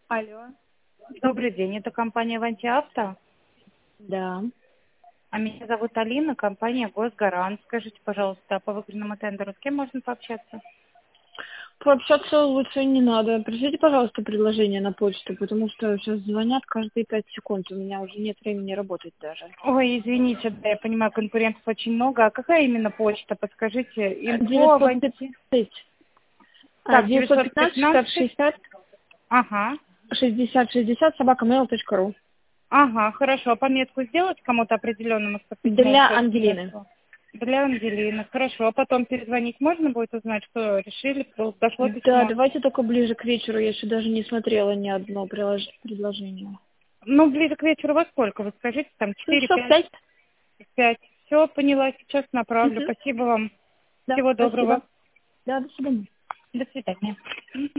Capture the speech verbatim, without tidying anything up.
Алло. Добрый день, это компания «Аванти Авто». Да. А меня зовут Алина, компания «Госгарант». Скажите, пожалуйста, по выигранному тендеру с кем можно пообщаться? Пообщаться лучше не надо. Пришлите, пожалуйста, предложение на почту, потому что сейчас звонят каждые пять секунд. У меня уже нет времени работать даже. Ой, извините, да, я понимаю, конкурентов очень много. А какая именно почта? Подскажите. Инфо девятьсот «Аванти». пятнадцать. А, Так, девятьсот девятьсот пятнадцать шестьдесят пятнадцать. шестьдесят Ага. шестьдесят шестьдесят собака mail точка ру. Ага, хорошо. А пометку сделать кому-то определенному, чтобы письмо Для ушло к Ангелины. месту? Для Ангелины. Хорошо. А потом перезвонить можно будет узнать, что решили, что дошло Да, письмо? давайте только ближе к вечеру. Я еще даже не смотрела ни одно прилож- предложение. Ну, ближе к вечеру во сколько? Вы скажите, там Ну, четыре, часов пять, пять. пять. Все, поняла, сейчас направлю. Мгм. Спасибо вам. Да, Всего доброго. спасибо. Да, до свидания. До свидания.